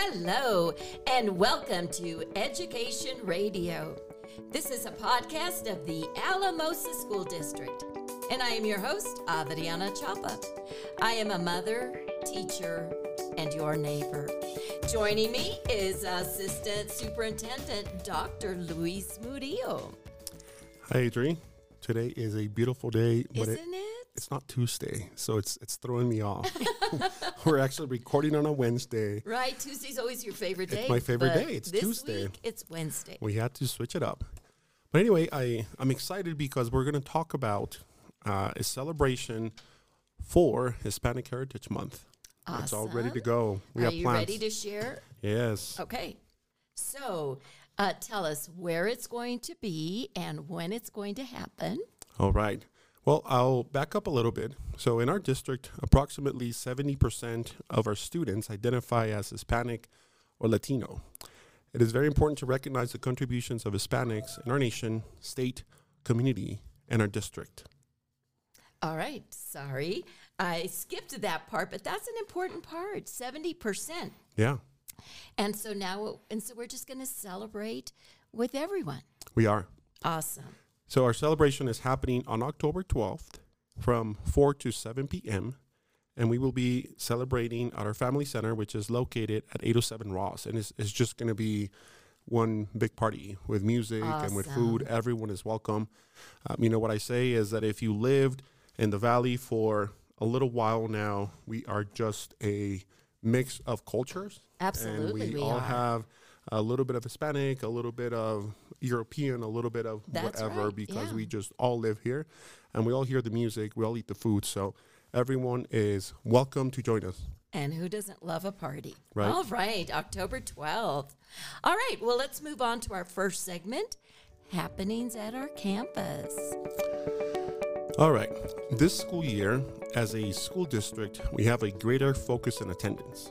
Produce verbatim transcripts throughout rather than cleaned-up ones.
Hello, and welcome to Education Radio. This is a podcast of the Alamosa School District, and I am your host, Adriana Chapa. I am a mother, teacher, and your neighbor. Joining me is Assistant Superintendent Doctor Luis Murillo. Hi, Adri. Today is a beautiful day, but Isn't it? it, it's not Tuesday, so it's it's throwing me off. We're actually recording on a Wednesday. Right, Tuesday's always your favorite day. It's my favorite but day. It's this Tuesday. Week, it's Wednesday. We had to switch it up. But anyway, I, I'm excited because we're going to talk about uh, a celebration for Hispanic Heritage Month. Awesome. It's all ready to go. We Are have you plans. ready to share? Yes. Okay. So uh, tell us where it's going to be and when it's going to happen. All right. Well, I'll back up a little bit. So in our district, approximately seventy percent of our students identify as Hispanic or Latino. It is very important to recognize the contributions of Hispanics in our nation, state, community, and our district. All right. Sorry. I skipped that part, but that's an important part, seventy percent. Yeah, And so now, and so we're just going to celebrate with everyone. we are. Awesome. So our celebration is happening on October twelfth from four to seven p.m. And we will be celebrating at our family center, which is located at eight oh seven Ross. And it's, it's just going to be one big party with music and with food. Awesome. Everyone is welcome. Um, you know, what I say is that if you lived in the Valley for a little while now, we are just a mix of cultures. Absolutely, And we, we all are. have a little bit of Hispanic, a little bit of European, a little bit of That's whatever, right, because yeah. we just all live here and we all hear the music, we all eat the food. So everyone is welcome to join us. And who doesn't love a party? Right. All right, October twelfth. All right, well, let's move on to our first segment, Happenings at Our Campus. All right. This school year, as a school district, we have a greater focus on attendance.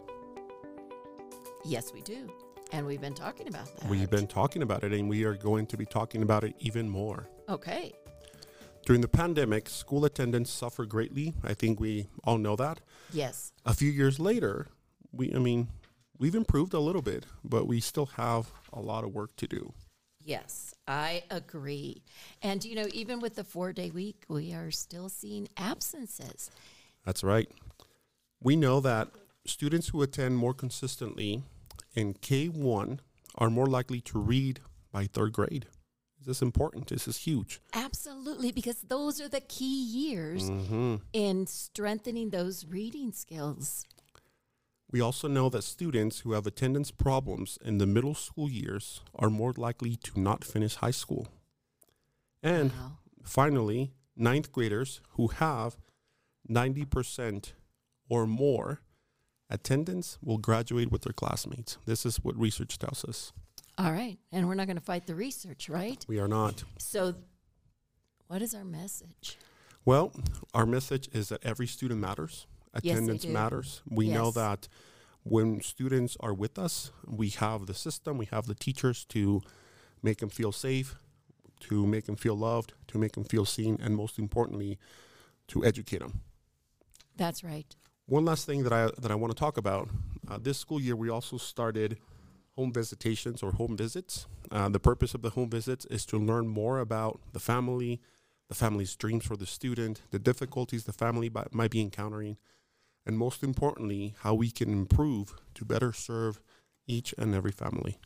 Yes, we do. And we've been talking about that. We've been talking about it, and we are going to be talking about it even more. Okay. During the pandemic, school attendance suffered greatly. I think we all know that. Yes. A few years later, we, I mean, we've improved a little bit, but we still have a lot of work to do. Yes, I agree. And, you know, even with the four-day week, we are still seeing absences. That's right. We know that students who attend more consistently in K one are more likely to read by third grade. This is important. This is huge. Absolutely, because those are the key years Mm-hmm. in strengthening those reading skills. We also know that students who have attendance problems in the middle school years are more likely to not finish high school. And Wow. finally, ninth graders who have ninety percent or more attendance will graduate with their classmates. This is what research tells us. All right, and we're not going to fight the research, right? We are not. So what is our message? Well, our message is that every student matters. Yes, they Attendance do. matters. We know Yes. that when students are with us, we have the system, we have the teachers to make them feel safe, to make them feel loved, to make them feel seen, and most importantly, to educate them. That's right. One last thing that I that I want to talk about. Uh, this school year, we also started home visitations or home visits. Uh, the purpose of the home visits is to learn more about the family, the family's dreams for the student, the difficulties the family bi- might be encountering, and most importantly, how we can improve to better serve each and every family.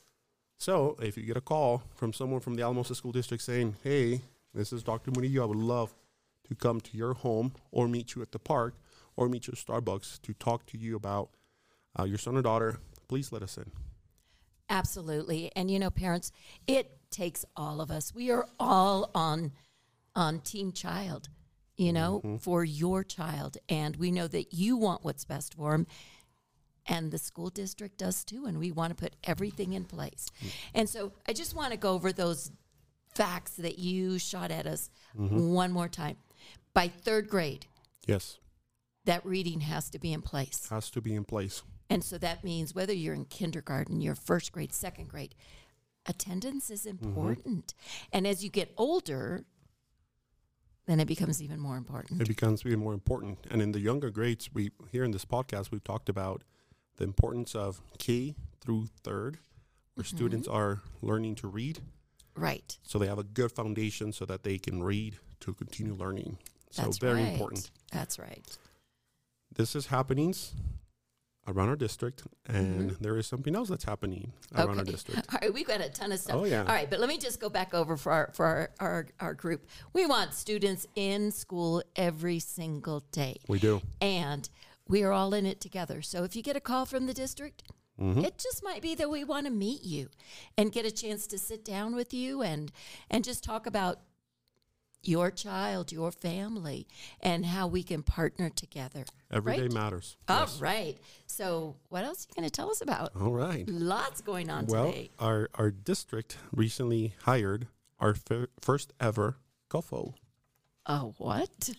So if you get a call from someone from the Alamosa School District saying, hey, this is Doctor Murillo, I would love to come to your home or meet you at the park or meet you at Starbucks to talk to you about uh, your son or daughter, please let us in. Absolutely. And, you know, parents, it takes all of us. We are all on on Team Child, you know, Mm-hmm. for your child. And we know that you want what's best for them. And the school district does too. And we want to put everything in place. Mm. And so I just want to go over those facts that you shot at us Mm-hmm. one more time. By third grade, Yes, that reading has to be in place. has to be in place. And so that means whether you're in kindergarten, you're first grade, second grade, attendance is important. And as you get older, then it becomes even more important. It becomes even more important. And in the younger grades, we here in this podcast, we've talked about the importance of K through third, where Mm-hmm. students are learning to read. Right. So they have a good foundation so that they can read to continue learning. So That's very right. important. That's right. This is happenings around our district, and there is something else that's happening around our district. All right, we've got a ton of stuff. Oh, yeah. All right, but let me just go back over for our for our, our, our group. We want students in school every single day. We do. And we are all in it together. So if you get a call from the district, Mm-hmm. it just might be that we want to meet you and get a chance to sit down with you and and just talk about your child, your family, and how we can partner together. Every day Right? matters. All Yes. right. So what else are you going to tell us about? All right. Lots going on Well, today. our, our district recently hired our fir- first ever C O F O. Oh, what?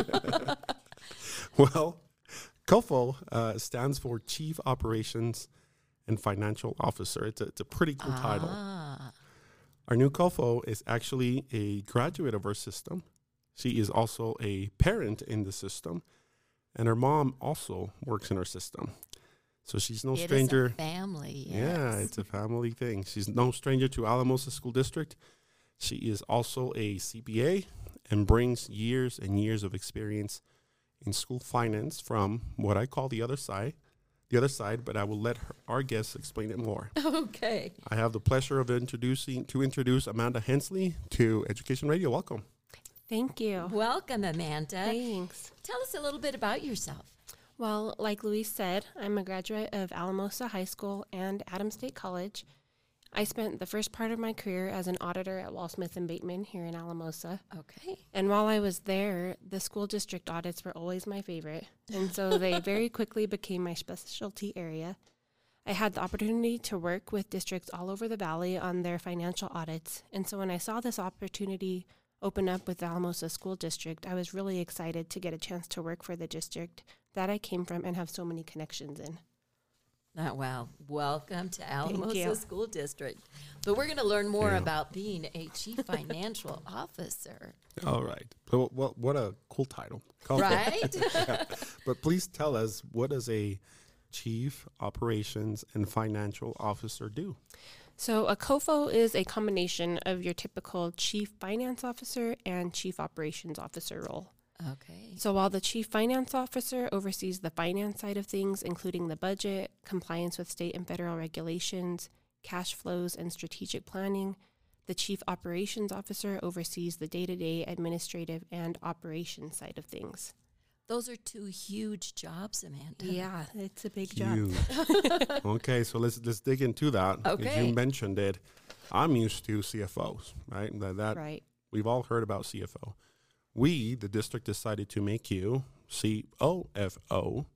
Well, C O F O uh, stands for Chief Operations and Financial Officer. It's a, it's a pretty cool title. Ah, Our new C O F O is actually a graduate of our system. She is also a parent in the system, and her mom also works in our system. So she's no it is a stranger. family. Yeah, yes. it's a family thing. She's no stranger to Alamosa School District. She is also a C P A and brings years and years of experience in school finance from what I call the other side. The other side, but I will let her, our guests explain it more. Okay. I have the pleasure of introducing to introduce Amanda Hensley to Education Radio. Welcome. Thank you. Welcome, Amanda. Thanks. Tell us a little bit about yourself. Well, like Luis said, I'm a graduate of Alamosa High School and Adams State College. I spent the first part of my career as an auditor at Wall Smith and Bateman here in Alamosa. Okay. And while I was there, the school district audits were always my favorite. And so they very quickly became my specialty area. I had the opportunity to work with districts all over the valley on their financial audits. And so when I saw this opportunity open up with the Alamosa School District, I was really excited to get a chance to work for the district that I came from and have so many connections in. Oh, wow. Welcome to Alamosa you. School District. But we're going to learn more Yeah. about being a chief financial officer. All right. So, what, what a cool title. C O F O. Right? Yeah. But please tell us, what does a Chief Operations and Financial Officer do? So a C O F O is a combination of your typical chief finance officer and chief operations officer role. Okay. So while the chief finance officer oversees the finance side of things, including the budget, compliance with state and federal regulations, cash flows, and strategic planning, the chief operations officer oversees the day-to-day administrative and operations side of things. Those are two huge jobs, Amanda. Yeah, it's a big job. Huge. Okay, so let's let's dig into that. As Okay. you mentioned it, I'm used to C F Os, right? That, that Right. we've all heard about C F O. We, the district, decided to make you C O F O.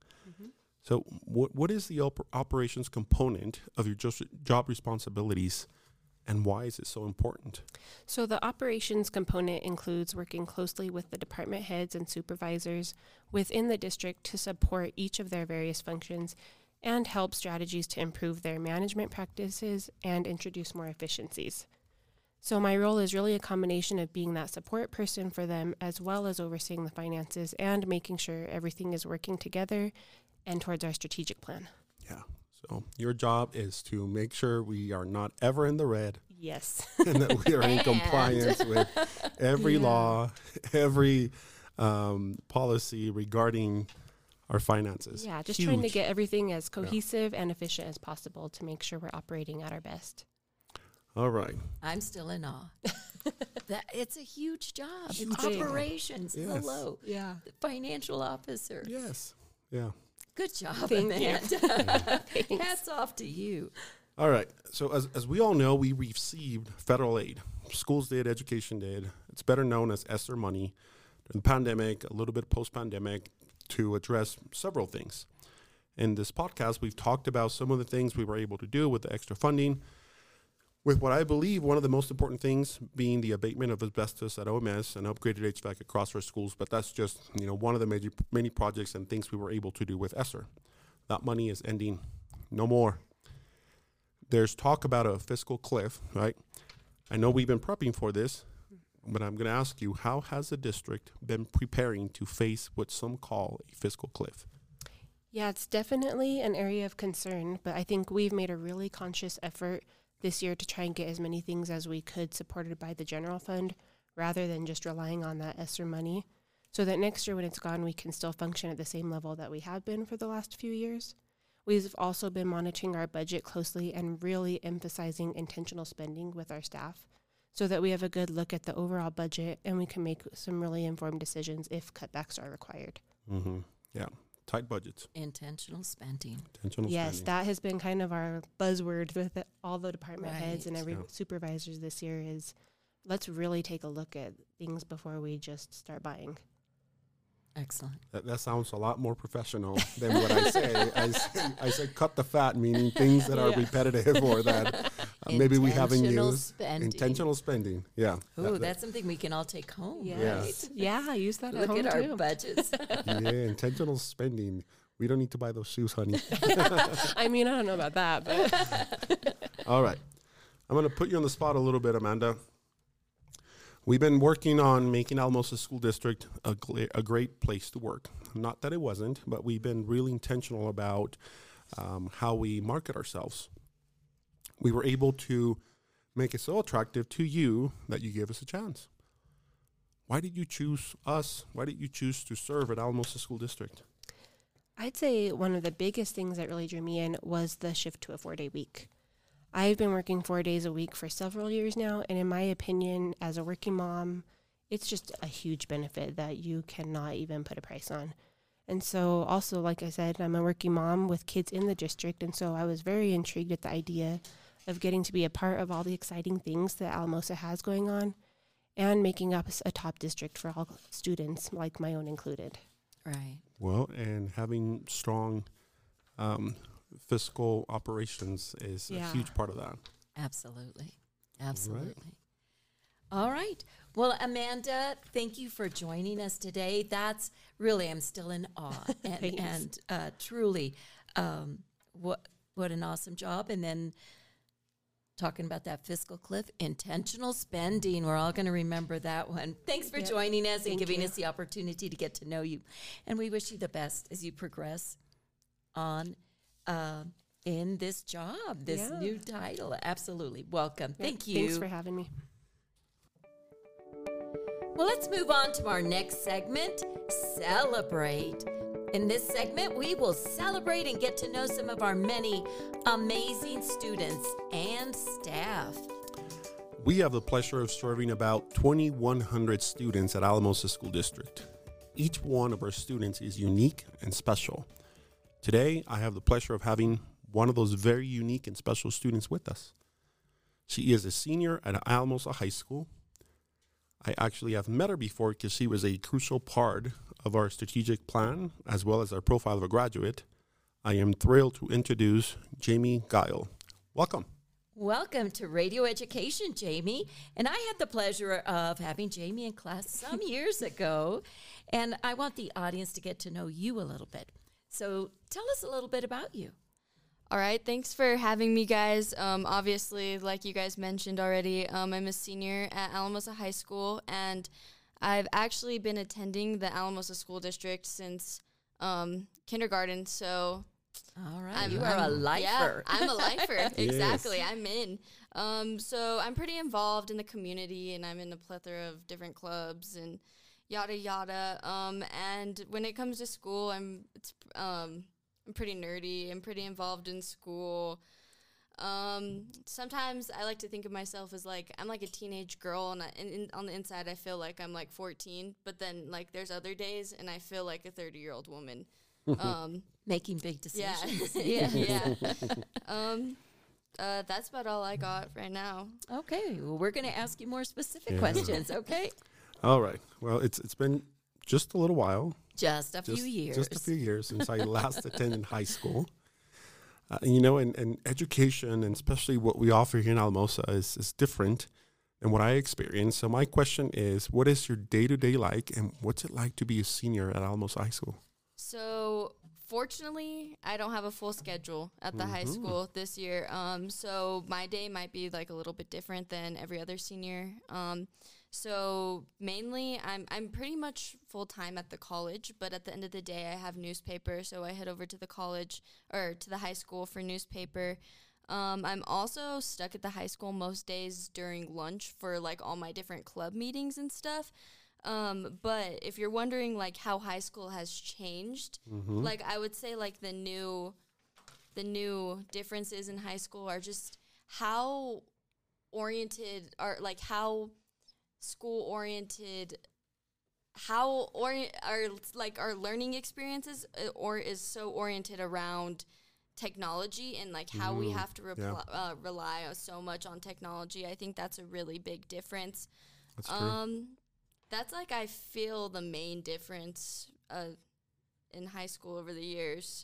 So, what what is the op- operations component of your just job responsibilities, and why is it so important? So the operations component includes working closely with the department heads and supervisors within the district to support each of their various functions and help strategies to improve their management practices and introduce more efficiencies. So my role is really a combination of being that support person for them, as well as overseeing the finances and making sure everything is working together and towards our strategic plan. Yeah. So your job is to make sure we are not ever in the red Yes. and that we are in And- compliance with every Yeah. law, every um, policy regarding our finances. Yeah, just trying to Huge. get everything as cohesive and efficient as possible to make sure we're operating at our best. All right. I'm still in awe. that It's a huge job. Huge it's job. operations. Yes. Hello. Yeah. The financial officer. Yes. Yeah. Good job, Thank you. Amanda. Thanks. Hats off to you. All right. So as as we all know, we received federal aid. Schools did, education did. It's better known as ESSER money during the pandemic, a little bit post-pandemic, to address several things. In this podcast, we've talked about some of the things we were able to do with the extra funding, with what I believe one of the most important things being the abatement of asbestos at O M S and upgraded H V A C across our schools. But that's just, you know, one of the major many projects and things we were able to do with ESSER. That money is ending. No more. There's talk about a fiscal cliff, right? I know we've been prepping for this, but I'm going to ask you, how has the district been preparing to face what some call a fiscal cliff? Yeah, it's definitely an area of concern, but I think we've made a really conscious effort this year to try and get as many things as we could supported by the general fund rather than just relying on that ESSER money, so that next year when it's gone, we can still function at the same level that we have been for the last few years. We've also been monitoring our budget closely and really emphasizing intentional spending with our staff so that we have a good look at the overall budget and we can make some really informed decisions if cutbacks are required. Mm-hmm. Yeah. Tight budgets. Intentional spending. Intentional Yes, spending. that has been kind of our buzzword with the, all the department heads and Right. every Yeah. supervisors this year is let's really take a look at things before we just start buying. Excellent. That, that sounds a lot more professional than what I say. I say. I say cut the fat, meaning things that are Yeah. repetitive or that uh, maybe we haven't Intentional used. spending. Intentional spending. Yeah. Ooh, That- that- that's something we can all take home. Yes. Right? Yeah, use that at Look home at our too. budgets. yeah, intentional spending. We don't need to buy those shoes, honey. I mean, I don't know about that, but All right. I'm going to put you on the spot a little bit, Amanda. We've been working on making Alamosa School District a, gla- a great place to work. Not that it wasn't, but we've been really intentional about um, how we market ourselves. We were able to make it so attractive to you that you gave us a chance. Why did you choose us? Why did you choose to serve at Alamosa School District? I'd say one of the biggest things that really drew me in was the shift to a four-day week. I've been working four days a week for several years now, and in my opinion, as a working mom, it's just a huge benefit that you cannot even put a price on. And so also, like I said, I'm a working mom with kids in the district, and so I was very intrigued at the idea of getting to be a part of all the exciting things that Alamosa has going on and making us a top district for all students, like my own included. Right. Well, and having strong um, fiscal operations is Yeah. a huge part of that. Absolutely. Absolutely. All right. Well, Amanda, thank you for joining us today. That's really, I'm still in awe. And, Thanks. and uh, truly, um, what what an awesome job. And then talking about that fiscal cliff, intentional spending. We're all going to remember that one. Thanks for Yep. joining us and Thank giving you. us the opportunity to get to know you. And we wish you the best as you progress on uh, in this job, this Yeah. new title. Absolutely. Welcome. Yeah, Thank you. Thanks for having me. Well, let's move on to our next segment, Celebrate. In this segment, we will celebrate and get to know some of our many amazing students and staff. We have the pleasure of serving about twenty-one hundred students at Alamosa School District. Each one of our students is unique and special. Today, I have the pleasure of having one of those very unique and special students with us. She is a senior at Alamosa High School. I actually have met her before because she was a crucial part of our strategic plan as well as our profile of a graduate. I am thrilled to introduce Jamie Guile. Welcome. Welcome to Radio Education, Jamie. And I had the pleasure of having Jamie in class some years ago. And I want the audience to get to know you a little bit. So tell us a little bit about you. All right, thanks for having me, guys. Um, obviously, like you guys mentioned already, um, I'm a senior at Alamosa High School, and I've actually been attending the Alamosa School District since um, kindergarten, so All right. I'm- you are a I'm- lifer. Yeah, I'm a lifer. Exactly, I'm in. Um, so I'm pretty involved in the community, and I'm in a plethora of different clubs and yada yada. Um, and when it comes to school, I'm it's um, I'm pretty nerdy. I'm pretty involved in school. Um, sometimes I like to think of myself as like I'm like a teenage girl, and, I, and in, on the inside I feel like I'm like fourteen. But then like there's other days, and I feel like a thirty year old woman. Um, Making big yeah, decisions. yeah, yeah. um, uh, that's about all I got right now. Okay. Well, we're going to ask you more specific Yeah. questions, okay? All right. Well, it's it's been just a little while. Just a just, few years. Just a few years since I last attended high school. Uh, and, you know, and, and education, and especially what we offer here in Alamosa, is, is different than what I experienced. So my question is, what is your day-to-day like, and what's it like to be a senior at Alamosa High School? So fortunately, I don't have a full schedule at the high Mhm. school this year. Um, so my day might be like a little bit different than every other senior. Um, So mainly, I'm I'm pretty much full time at the college, but at the end of the day, I have newspaper, so I head over to the college or to the high school for newspaper. Um, I'm also stuck at the high school most days during lunch for like all my different club meetings and stuff. Um, but if you're wondering like how high school has changed, Mm-hmm. like I would say like the new the new differences in high school are just how oriented are like how school oriented how orient our like our learning experiences uh, or is so oriented around technology and like how we Mm, have to yeah. repl- uh, rely on so much on technology. I think that's a really big difference. That's true. Um, that's like I feel the main difference uh, in high school over the years.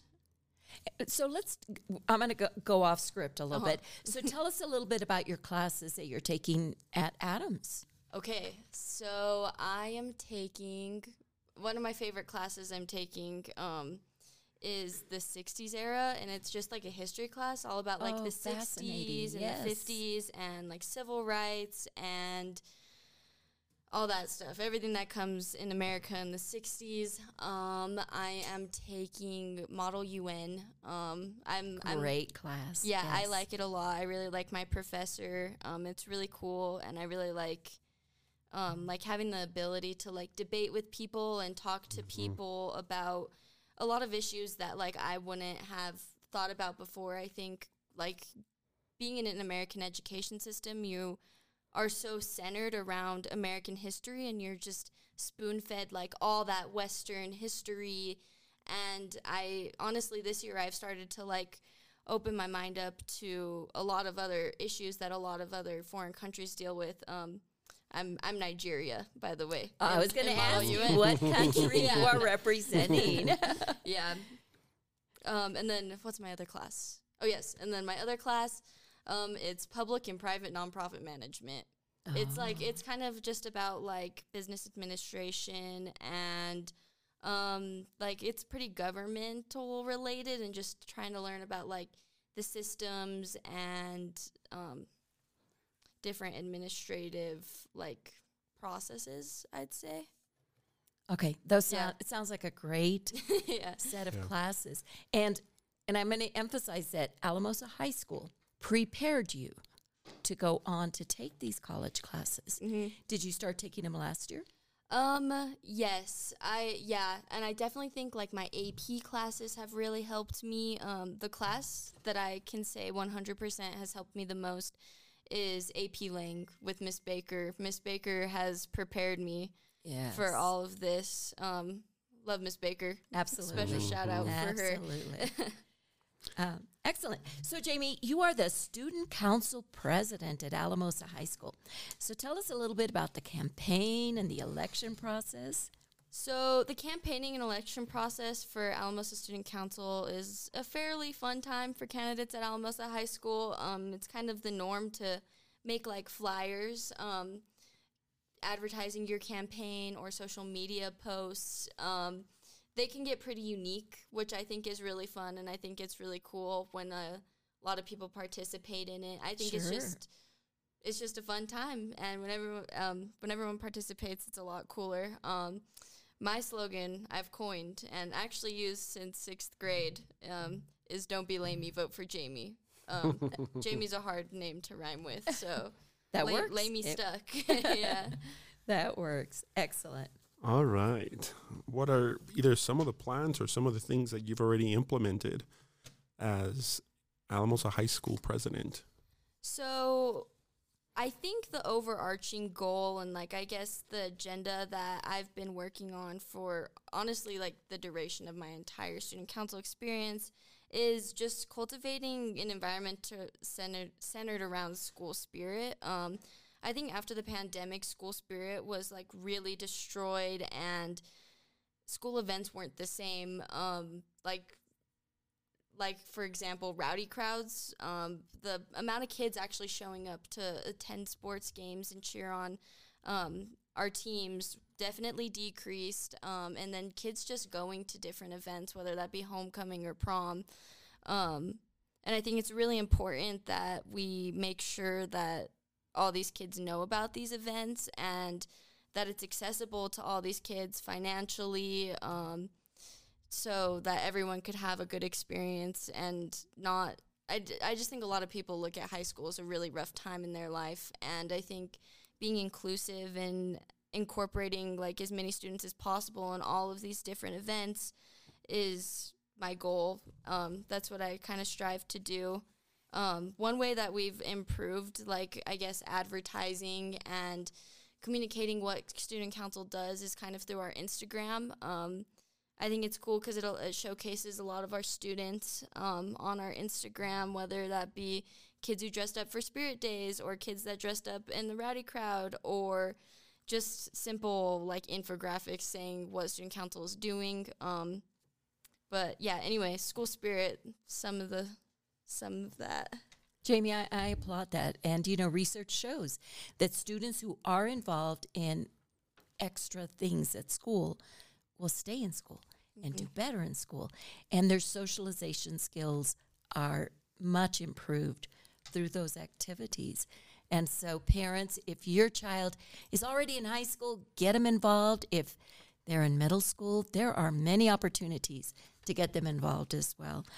So let's, I'm going to go, go off script a little Uh-huh. bit. So tell us a little bit about your classes that you're taking at Adams. Okay, so I am taking one of my favorite classes I'm taking um, is the sixties era, and it's just like a history class all about like Oh, the fascinating, sixties and yes. the fifties and like civil rights and all that stuff, everything that comes in America in the sixties. Um, I am taking Model U N. Um, I'm I'm Great class. yeah, I Yes. like it a lot. I really like my professor. Um, it's really cool, and I really like, um, like having the ability to like debate with people and talk to people about a lot of issues that like I wouldn't have thought about before. I think like being in an American education system, you are so centered around American history, and you're just spoon-fed like all that Western history. And I honestly, this year I've started to like open my mind up to a lot of other issues that a lot of other foreign countries deal with. Um, I'm I'm Nigeria, by the way. I in- was going to in Model ask U you N. what country Yeah. you are representing. Yeah. Um, and then what's my other class? Oh, yes. And then my other class, um, it's public and private nonprofit management. It's like, it's kind of just about like business administration and um, like it's pretty governmental related and just trying to learn about like the systems and um, different administrative like processes, I'd say. Okay, those Yeah. sound, it sounds like a great Yeah. set of Yeah. classes. And and I'm going to emphasize that Alamosa High School prepared you to go on to take these college classes. Mhm. Did you start taking them last year? Um, yes, I, yeah, and I definitely think like my A P classes have really helped me. Um, the class that I can say one hundred percent has helped me the most is A P Lang with Miss Baker. Miss Baker has prepared me Yes. for all of this. Um, love Miss Baker. Absolutely. Special shout out for her. Absolutely. um, excellent. So, Jamie, you are the student council president at Alamosa High School. So, tell us a little bit about the campaign and the election process. So the campaigning and election process for Alamosa Student Council is a fairly fun time for candidates at Alamosa High School. Um, it's kind of the norm to make like flyers, um, advertising your campaign or social media posts. Um, they can get pretty unique, which I think is really fun, and I think it's really cool when a lot of people participate in it. I think it's Sure. just it's just a fun time, and whenever um, when everyone participates, it's a lot cooler. Um, my slogan I've coined and actually used since sixth grade um, is "Don't be lamey, vote for Jamie." Um, Jamie's a hard name to rhyme with, so That la- works. Lay me It- stuck. Yeah. That works. Excellent. All right. What are either some of the plans or some of the things that you've already implemented as Alamosa High School president? So I think the overarching goal and like I guess the agenda that I've been working on for honestly like the duration of my entire student council experience is just cultivating an environment to centered centered around school spirit. Um, I think after the pandemic, school spirit was like really destroyed and school events weren't the same. Um, like Like, for example, rowdy crowds, um, the amount of kids actually showing up to attend sports games and cheer on um, our teams definitely decreased. Um, and then kids just going to different events, whether that be homecoming or prom. Um, and I think it's really important that we make sure that all these kids know about these events and that it's accessible to all these kids financially, um, so that everyone could have a good experience and not, I, d- I just think a lot of people look at high school as a really rough time in their life, and I think being inclusive and incorporating like as many students as possible in all of these different events is my goal. Um, that's what I kind of strive to do. Um, one way that we've improved, like, I guess, advertising and communicating what Student Council does is kind of through our Instagram. Um, I think it's cool because it showcases a lot of our students um, on our Instagram, whether that be kids who dressed up for Spirit Days or kids that dressed up in the Rowdy Crowd, or just simple, like, infographics saying what Student Council is doing. Um, but, yeah, anyway, school spirit, some of the... some of that. Jamie, I, I applaud that. And, you know, research shows that students who are involved in extra things at school will stay in school mm-hmm. and do better in school. And their socialization skills are much improved through those activities. And so parents, if your child is already in high school, get them involved. If they're in middle school, there are many opportunities to get them involved as well.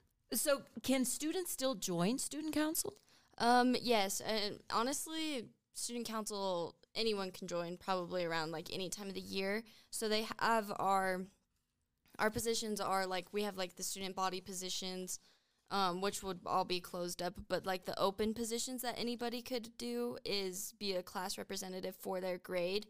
So can students still join Student Council? Um, yes. And honestly, Student Council, anyone can join probably around like any time of the year. So they have our, our positions are like, we have like the student body positions, um, which would all be closed up. But like the open positions that anybody could do is be a class representative for their grade.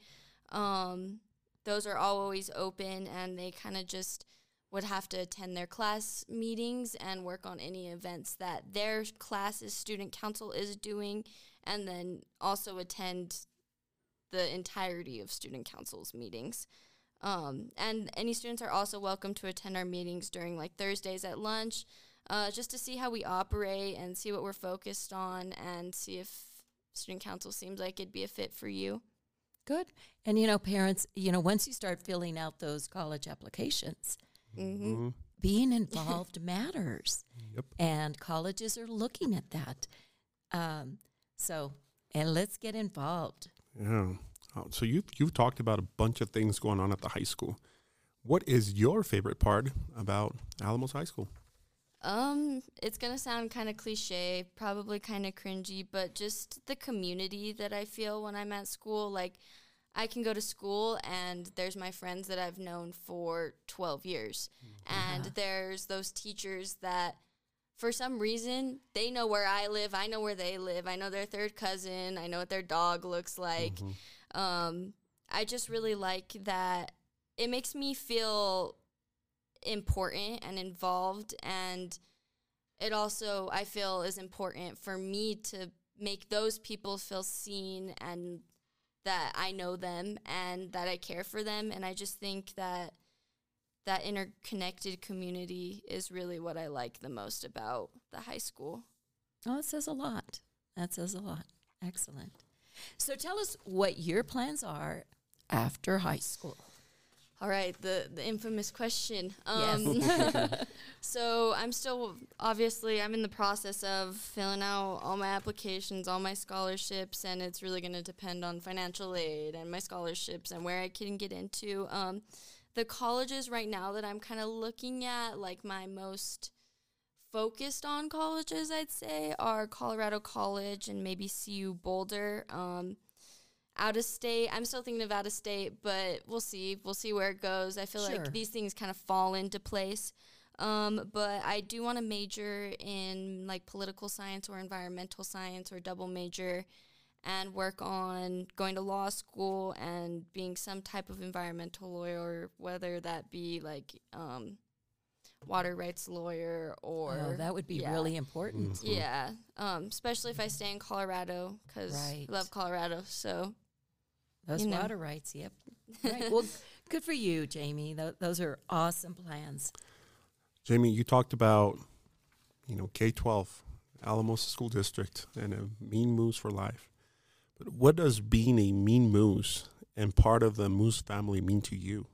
Um, those are always open, and they kind of just would have to attend their class meetings and work on any events that their class's Student Council is doing, and then also attend the entirety of Student Council's meetings. Um, and any students are also welcome to attend our meetings during like Thursdays at lunch, uh, just to see how we operate and see what we're focused on and see if Student Council seems like it'd be a fit for you. Good. And, you know, parents, you know, once you start filling out those college applications, Mm-hmm. Mm-hmm. being involved matters. Yep. And colleges are looking at that. Um, so, and let's get involved. Yeah. Oh, so you've, you've talked about a bunch of things going on at the high school. What is your favorite part about Alamos High School? Um, it's going to sound kind of cliche, probably kind of cringy, but just the community that I feel when I'm at school. Like, I can go to school and there's my friends that I've known for twelve years. Mm-hmm. And there's those teachers that for some reason they know where I live. I know where they live. I know their third cousin. I know what their dog looks like. Mm-hmm. Um, I just really like that. It makes me feel important and involved. And it also, I feel, is important for me to make those people feel seen and that I know them and that I care for them. And I just think that that interconnected community is really what I like the most about the high school. Oh, it says a lot. That says a lot. Excellent. So tell us what your plans are after high school. All right, the, the infamous question. Um, yes. So I'm still, obviously, I'm in the process of filling out all my applications, all my scholarships, and it's really going to depend on financial aid and my scholarships and where I can get into. Um, the colleges right now that I'm kind of looking at, like my most focused on colleges, I'd say, are Colorado College and maybe C U Boulder. Um, out of state, I'm still thinking of out of state, but we'll see. We'll see where it goes. I feel Sure. like these things kind of fall into place. Um, but I do want to major in like political science or environmental science or double major and work on going to law school and being some type of environmental lawyer, whether that be like um, water rights lawyer or... Oh, that would be yeah. really important. Mm-hmm. Yeah, um, especially if I stay in Colorado because Right. I love Colorado, so... Those You know. water rights, yep. Right. Well, good for you, Jamie. Th- those are awesome plans. Jamie, you talked about, you know, K twelve, Alamosa School District, and a Mean Moose for life. But what does being a Mean Moose and part of the Moose family mean to you?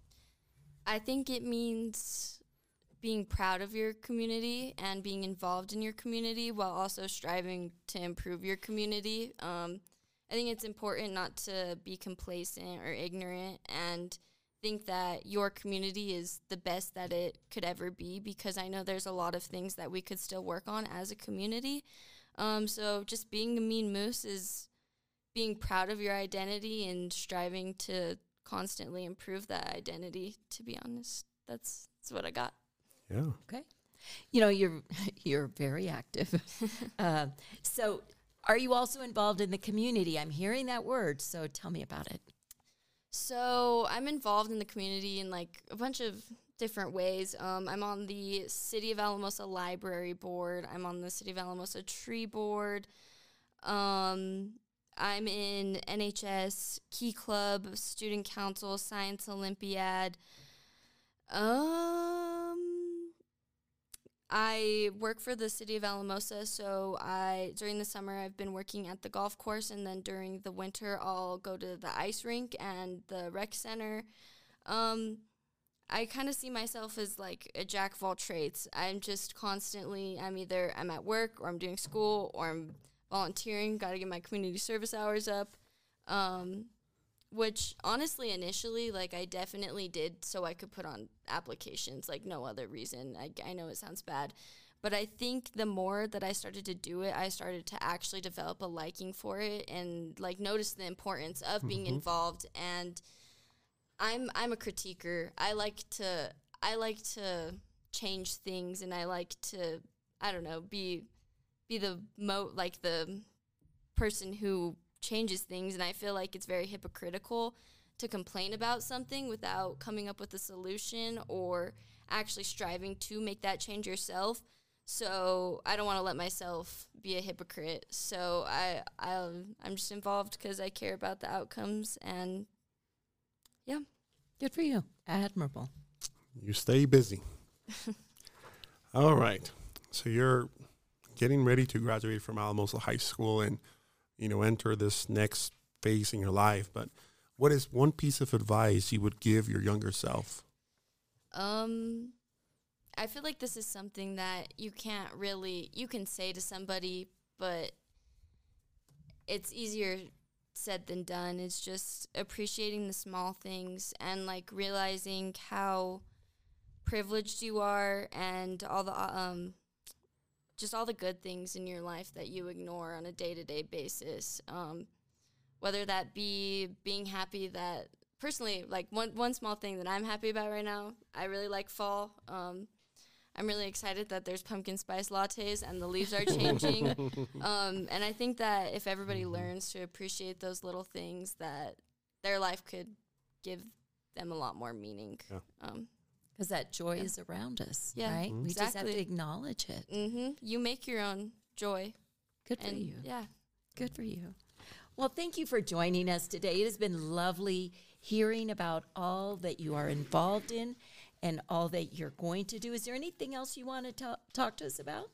I think it means being proud of your community and being involved in your community while also striving to improve your community. Um, I think it's important not to be complacent or ignorant and think that your community is the best that it could ever be, because I know there's a lot of things that we could still work on as a community. Um, so just being a Mean Moose is being proud of your identity and striving to constantly improve that identity, to be honest. That's, that's what I got. Yeah. Okay. You know, you're you're very active. uh, so are you also involved in the community? I'm hearing that word, so tell me about it. So I'm involved in the community in like a bunch of different ways. Um, I'm on the City of Alamosa Library Board. I'm on the City of Alamosa Tree Board. Um, I'm in N H S, Key Club, Student Council, Science Olympiad. Um, I work for the City of Alamosa, so I during the summer I've been working at the golf course, and then during the winter I'll go to the ice rink and the rec center. Um, I kind of see myself as like a jack of all trades. I'm just constantly, I'm either I'm at work or I'm doing school or I'm volunteering, got to get my community service hours up, um, which honestly initially, like I definitely did so I could put on applications, like no other reason. I, I know it sounds bad, but I think the more that I started to do it, I started to actually develop a liking for it and like notice the importance of being mm-hmm. involved. And I'm I'm a critiquer. I like to I like to change things, and I like to I don't know be be the mo like the person who changes things. And I feel like it's very hypocritical to complain about something without coming up with a solution or actually striving to make that change yourself. So I don't want to let myself be a hypocrite. So I I'll, I'm just involved because I care about the outcomes, and yeah. Good for you. Admirable. You stay busy. All right. So you're getting ready to graduate from Alamosa High School and, you know, enter this next phase in your life. But what is one piece of advice you would give your younger self? Um, I feel like this is something that you can't really, you can say to somebody, but it's easier said than done. It's just appreciating the small things and like realizing how privileged you are and all the um just all the good things in your life that you ignore on a day-to-day basis. Um, whether that be being happy that personally, like one one small thing that I'm happy about right now, I really like fall. Um, I'm really excited that there's pumpkin spice lattes and the leaves are changing. um, and I think that if everybody learns to appreciate those little things, that their life could give them a lot more meaning. Yeah. Um, Because that joy yeah. is around us, yeah, right? mm-hmm. We exactly. just have to acknowledge it. Mm-hmm. You make your own joy. Good for and you. Yeah. Good for you. Well, thank you for joining us today. It has been lovely hearing about all that you are involved in and all that you're going to do. Is there anything else you want to talk, talk to us about?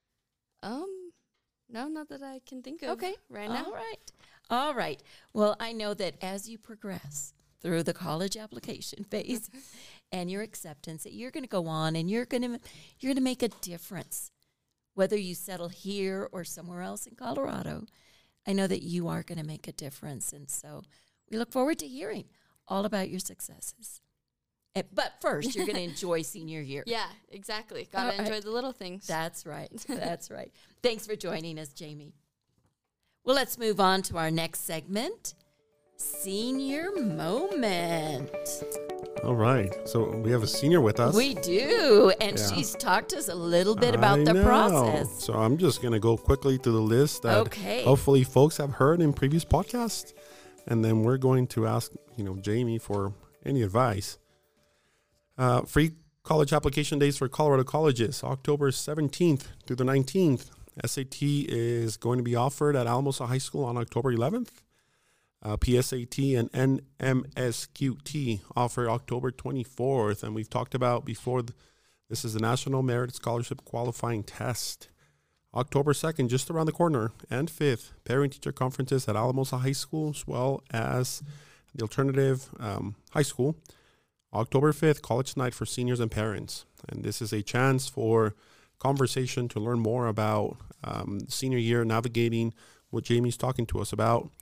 Um, no, not that I can think of okay. right now. All right. All right. Well, I know that as you progress through the college application phase and your acceptance, that you're going to go on and you're going to you're going to make a difference. Whether you settle here or somewhere else in Colorado, I know that you are going to make a difference. And so we look forward to hearing all about your successes. Uh, but first, you're going to enjoy senior year. Yeah, exactly. Got to enjoy the little things. That's right. That's right. Thanks for joining us, Jamie. Well, let's move on to our next segment, Senior Moment. All right. So we have a senior with us. We do. And yeah. she's talked to us a little bit about I the know. process. So I'm just going to go quickly through the list that okay. hopefully folks have heard in previous podcasts. And then we're going to ask, you know, Jamie for any advice. Uh, free college application days for Colorado colleges, October seventeenth through the nineteenth. S A T is going to be offered at Alamosa High School on October eleventh. Uh, P S A T and N M S Q T offer October twenty-fourth. And we've talked about before, th- this is the National Merit Scholarship Qualifying Test. October second, just around the corner, and fifth, parent-teacher conferences at Alamosa High School, as well as the alternative um, high school. October fifth, college night for seniors and parents. And this is a chance for conversation to learn more about um, senior year, navigating what Jamie's talking to us about.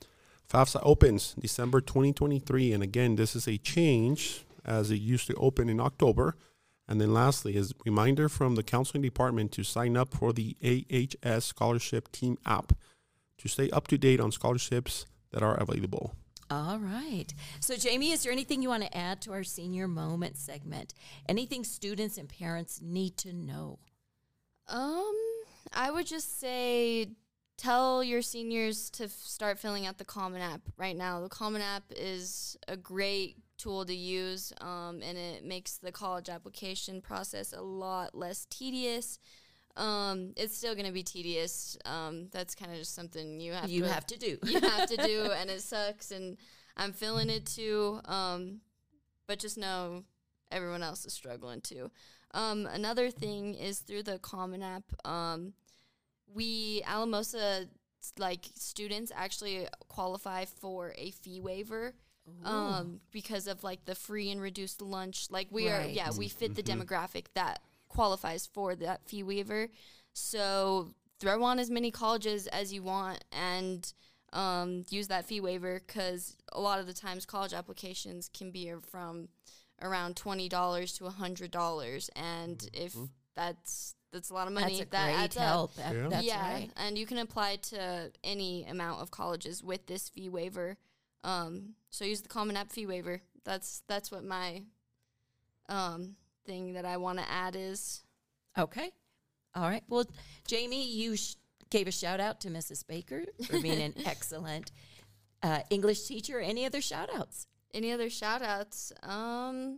FAFSA opens December twenty twenty-three. And again, this is a change as it used to open in October. And then lastly is a reminder from the counseling department to sign up for the A H S Scholarship Team app to stay up to date on scholarships that are available. All right. So, Jamie, is there anything you want to add to our Senior Moment segment? Anything students and parents need to know? Um, I would just say tell your seniors to f- start filling out the Common App right now. The Common App is a great tool to use, um, and it makes the college application process a lot less tedious. Um, it's still going to be tedious. Um, that's kind of just something you have You to have to do. you have to do, and it sucks, and I'm feeling it too. Um, but just know everyone else is struggling too. Um, another thing is through the Common App, um, we, Alamosa, like, students actually qualify for a fee waiver. Um, because of like the free and reduced lunch, like we Right. are, yeah, we fit the Mhm. demographic that qualifies for that fee waiver. So throw on as many colleges as you want and um, use that fee waiver, because a lot of the times college applications can be from around twenty dollars to a hundred dollars, and if that's that's a lot of money, That's a that great adds up. help. That- Yeah. That's yeah, right. and you can apply to any amount of colleges with this fee waiver. Um, so use the Common App fee waiver. That's that's what my um, thing that I want to add is. Okay. All right. Well, Jamie, you sh- gave a shout out to Missus Baker for being an excellent uh, English teacher. Any other shout outs? Any other shout outs? Um,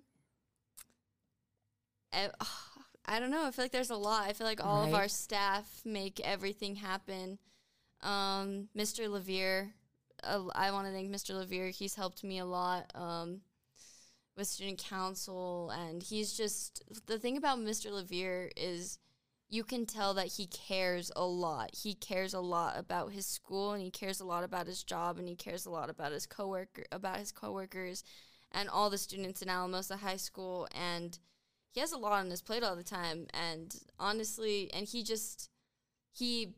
I, I don't know. I feel like there's a lot. I feel like all of Right. our staff make everything happen. Um, Mister Levere, uh, I want to thank Mister Levere. He's helped me a lot um, with student council, and he's just, the thing about Mister Levere is you can tell that he cares a lot. He cares a lot about his school, and he cares a lot about his job, and he cares a lot about his coworker, about his coworkers, and all the students in Alamosa High School. And he has a lot on his plate all the time. And honestly, and he just he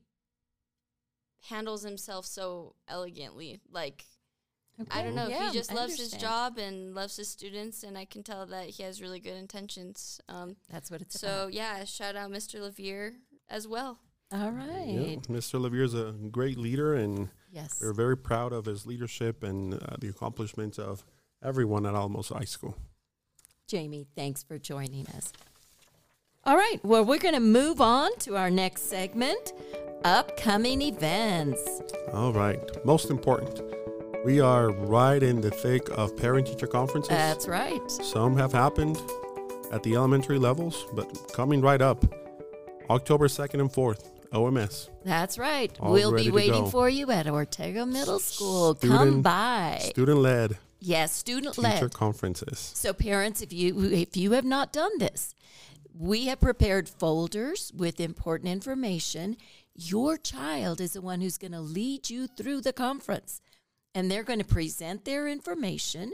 handles himself so elegantly. Like, I don't know. Yeah, he just I loves his understand. job and loves his students, and I can tell that he has really good intentions. Um, That's what it's so about. yeah, shout out Mister Levere as well. All right. Yeah. Mister Levere is a great leader, and Yes. we're very proud of his leadership and uh, the accomplishments of everyone at Alamosa High School. Jamie, thanks for joining us. All right. Well, we're going to move on to our next segment, upcoming events. All right. Most important, we are right in the thick of parent-teacher conferences. That's right. Some have happened at the elementary levels, but coming right up, October second and fourth, O M S. That's right. All we'll ready be to waiting go. for you at Ortega Middle School. Come Student- by. Student-led Yes, student teacher led. conferences. So parents, if you if you have not done this, we have prepared folders with important information. Your child is the one who's going to lead you through the conference, and they're going to present their information,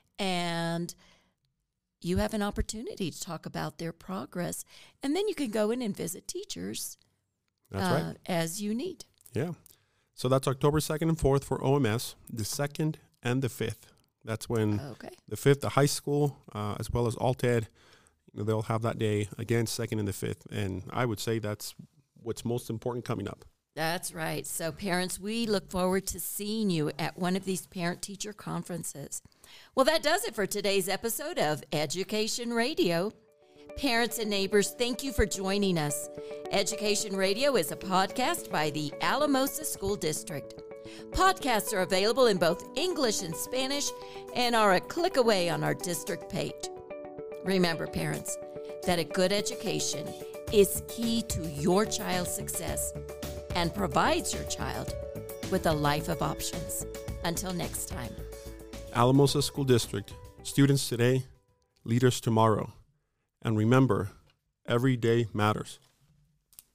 and you have an opportunity to talk about their progress, and then you can go in and visit teachers That's uh, right. as you need. Yeah. So that's October second and fourth for O M S, the second and the fifth. That's when Okay. the fifth, the high school, uh, as well as Alted, you know, they'll have that day again, second and the fifth. And I would say that's what's most important coming up. That's right. So, parents, we look forward to seeing you at one of these parent-teacher conferences. Well, that does it for today's episode of Education Radio. Parents and neighbors, thank you for joining us. Education Radio is a podcast by the Alamosa School District. Podcasts are available in both English and Spanish and are a click away on our district page. Remember, parents, that a good education is key to your child's success and provides your child with a life of options. Until next time. Alamosa School District, students today, leaders tomorrow. And remember, every day matters.